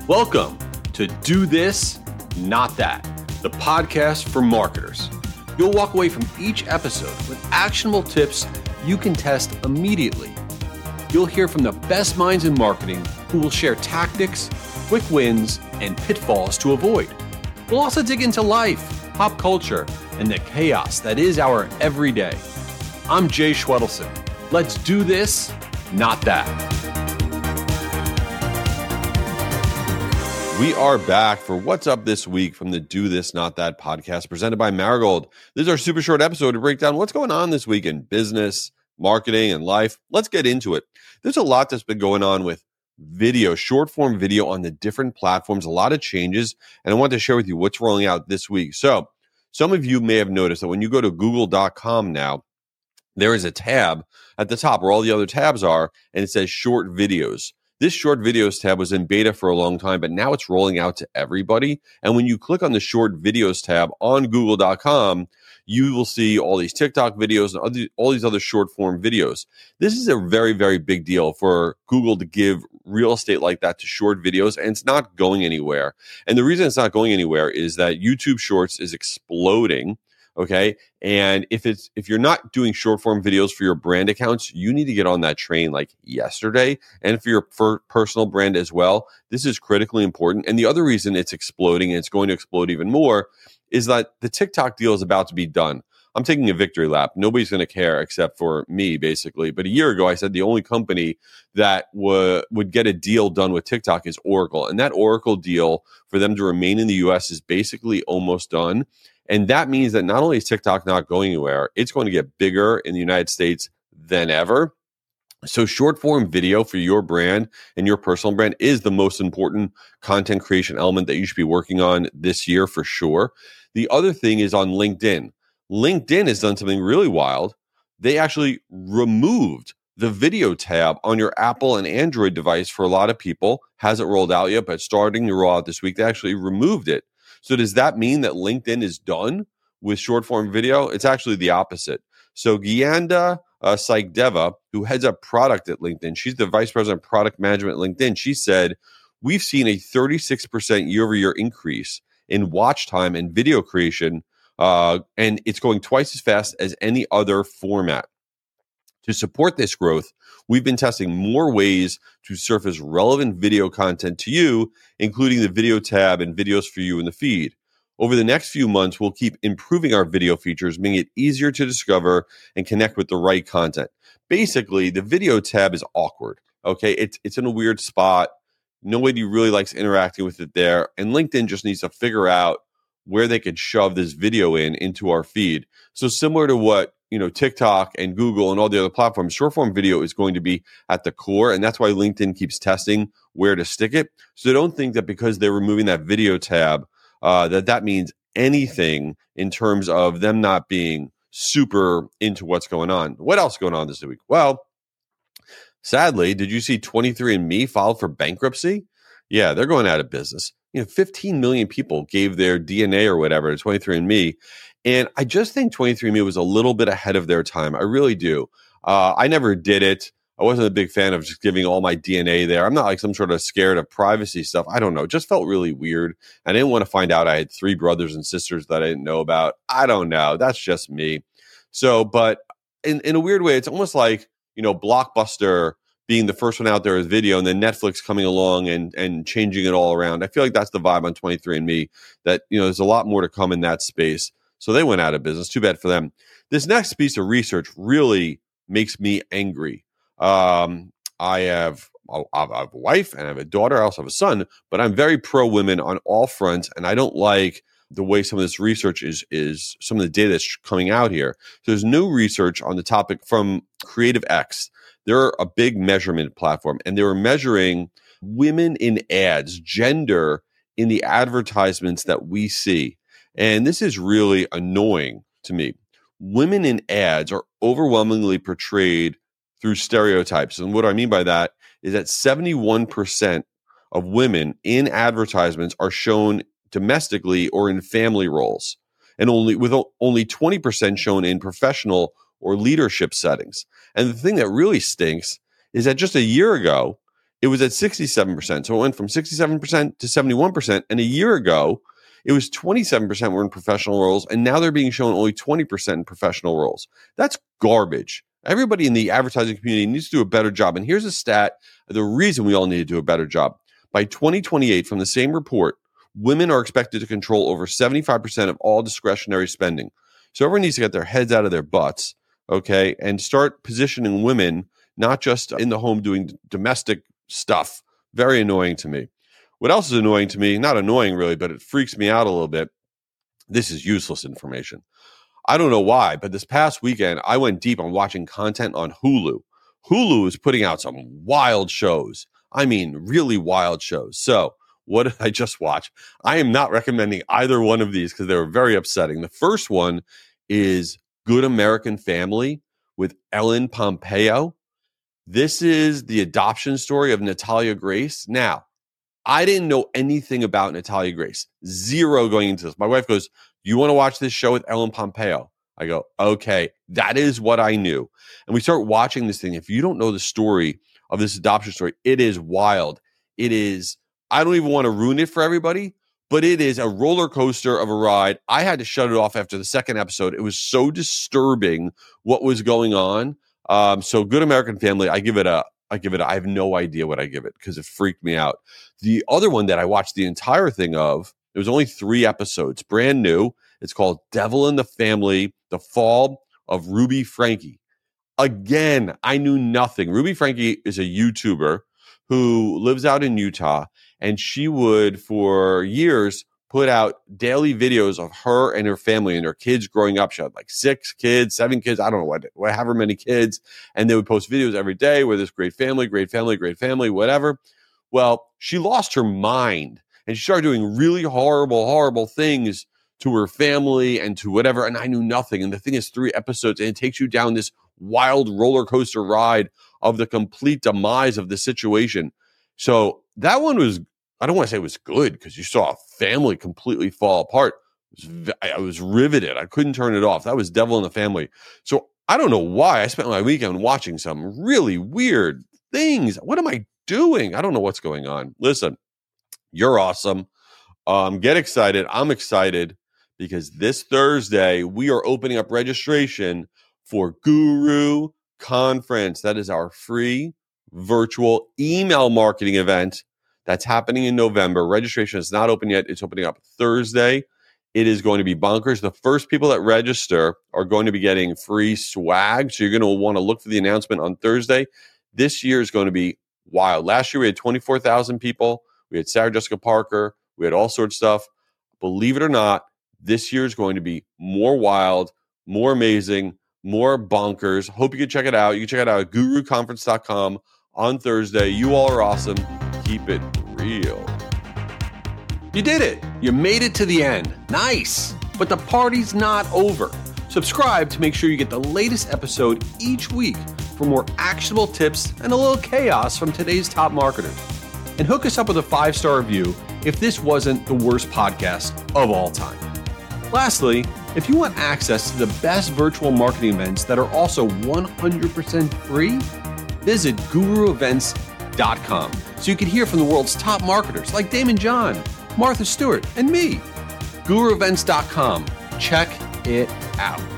Welcome to Do This, Not That, the podcast for marketers. You'll walk away from each episode with actionable tips you can test immediately. You'll hear from the best minds in marketing who will share tactics, quick wins, and pitfalls to avoid. We'll also dig into life, pop culture, and the chaos that is our everyday. I'm Jay Schwedelson. Let's do this, not that. We are back for What's Up This Week from the Do This, Not That podcast presented by Marigold. This is our super short episode to break down what's going on this week in business, marketing, and life. Let's get into it. There's a lot that's been going on with video, short form video on the different platforms, a lot of changes, and I want to share with you what's rolling out this week. So some of you may have noticed that when you go to google.com now, there is a tab at the top where all the other tabs are, and it says short videos. This short videos tab was in beta for a long time, but now it's rolling out to everybody. And when you click on the short videos tab on google.com, you will see all these TikTok videos and all these other short form videos. This is a very, very big deal for Google to give real estate like that to short videos, and it's not going anywhere. And the reason it's not going anywhere is that YouTube Shorts is exploding. Okay. And if you're not doing short form videos for your brand accounts, you need to get on that train like yesterday. And for your personal brand as well, this is critically important. And the other reason it's exploding, and it's going to explode even more, is that the TikTok deal is about to be done. I'm taking a victory lap. Nobody's going to care except for me, basically. But a year ago, I said the only company that would get a deal done with TikTok is Oracle. And that Oracle deal for them to remain in the US is basically almost done. And that means that not only is TikTok not going anywhere, it's going to get bigger in the United States than ever. So short form video for your brand and your personal brand is the most important content creation element that you should be working on this year for sure. The other thing is on LinkedIn. LinkedIn has done something really wild. They actually removed the video tab on your Apple and Android device for a lot of people. Hasn't rolled out yet, but starting to roll out this week. They actually removed it. So does that mean that LinkedIn is done with short form video? It's actually the opposite. So Gyanda Saikdeva, who heads up product at LinkedIn, she's the vice president of product management at LinkedIn. She said, we've seen a 36% year over year increase in watch time and video creation, and it's going twice as fast as any other format. To support this growth, we've been testing more ways to surface relevant video content to you, including the video tab and videos for you in the feed. Over the next few months, we'll keep improving our video features, making it easier to discover and connect with the right content. Basically, the video tab is awkward. Okay, it's in a weird spot. Nobody really likes interacting with it there. And LinkedIn just needs to figure out where they could shove this video into our feed. So similar to what TikTok and Google and all the other platforms, short form video is going to be at the core. And that's why LinkedIn keeps testing where to stick it. So don't think that because they're removing that video tab, that means anything in terms of them not being super into what's going on. What else is going on this week? Well, sadly, did you see 23andMe filed for bankruptcy? Yeah, they're going out of business. 15 million people gave their DNA or whatever to 23andMe. And I just think 23andMe was a little bit ahead of their time. I really do. I never did it. I wasn't a big fan of just giving all my DNA there. I'm not like some sort of scared of privacy stuff. I don't know. It just felt really weird. I didn't want to find out I had 3 brothers and sisters that I didn't know about. I don't know. That's just me. So, but in a weird way, it's almost like, Blockbuster being the first one out there with video and then Netflix coming along and changing it all around. I feel like that's the vibe on 23andMe, that, there's a lot more to come in that space. So they went out of business. Too bad for them. This next piece of research really makes me angry. I have a wife and I have a daughter. I also have a son, but I'm very pro women on all fronts. And I don't like the way some of this research is some of the data that's coming out here. So there's new research on the topic from Creative X. They're a big measurement platform, and they were measuring women in ads, gender in the advertisements that we see. And this is really annoying to me. Women in ads are overwhelmingly portrayed through stereotypes. And what I mean by that is that 71% of women in advertisements are shown domestically or in family roles, and only 20% shown in professional or leadership settings. And the thing that really stinks is that just a year ago, it was at 67%. So it went from 67% to 71%. And a year ago, it was 27% were in professional roles, and now they're being shown only 20% in professional roles. That's garbage. Everybody in the advertising community needs to do a better job. And here's a stat, the reason we all need to do a better job. By 2028, from the same report, women are expected to control over 75% of all discretionary spending. So everyone needs to get their heads out of their butts, okay, and start positioning women not just in the home doing domestic stuff. Very annoying to me. What else is annoying to me? Not annoying really, but it freaks me out a little bit. This is useless information. I don't know why, but this past weekend, I went deep on watching content on Hulu. Hulu is putting out some wild shows. I mean, really wild shows. So what did I just watch? I am not recommending either one of these because they were very upsetting. The first one is Good American Family with Ellen Pompeo. This is the adoption story of Natalia Grace. Now, I didn't know anything about Natalia Grace. Zero going into this. My wife goes, "You want to watch this show with Ellen Pompeo?" I go, "Okay, that is what I knew." And we start watching this thing. If you don't know the story of this adoption story, it is wild. It is, I don't even want to ruin it for everybody, but it is a roller coaster of a ride. I had to shut it off after the second episode. It was so disturbing what was going on. So Good American Family, I have no idea what I give it because it freaked me out. The other one that I watched the entire thing of, it was only 3 episodes, brand new. It's called Devil in the Family, The Fall of Ruby Franke. Again, I knew nothing. Ruby Franke is a YouTuber who lives out in Utah, and she would, for years, put out daily videos of her and her family and her kids growing up. She had like 6 kids, 7 kids, I don't know however many kids. And they would post videos every day with this great family, whatever. Well, she lost her mind and she started doing really horrible things to her family and to whatever. And I knew nothing. And the thing is 3 episodes and it takes you down this wild roller coaster ride of the complete demise of the situation. So that one was, I don't want to say it was good because you saw a family completely fall apart. I was riveted. I couldn't turn it off. That was Devil in the Family. So I don't know why I spent my weekend watching some really weird things. What am I doing? I don't know what's going on. Listen, you're awesome. Get excited. I'm excited because this Thursday we are opening up registration for Guru Conference. That is our free virtual email marketing event that's happening in November. Registration is not open yet. It's opening up Thursday. It is going to be bonkers. The first people that register are going to be getting free swag. So you're going to want to look for the announcement on Thursday. This year is going to be wild. Last year we had 24,000 people. We had Sarah Jessica Parker. We had all sorts of stuff. Believe it or not, this year is going to be more wild, more amazing, more bonkers. Hope you can check it out. You can check it out at guruconference.com on Thursday. You all are awesome. Keep it real. You did it. You made it to the end. Nice. But the party's not over. Subscribe to make sure you get the latest episode each week for more actionable tips and a little chaos from today's top marketers. And hook us up with a 5-star review if this wasn't the worst podcast of all time. Lastly, if you want access to the best virtual marketing events that are also 100% free, visit guruevents.com so you can hear from the world's top marketers like Damon John, Martha Stewart, and me. guruevents.com. Check it out.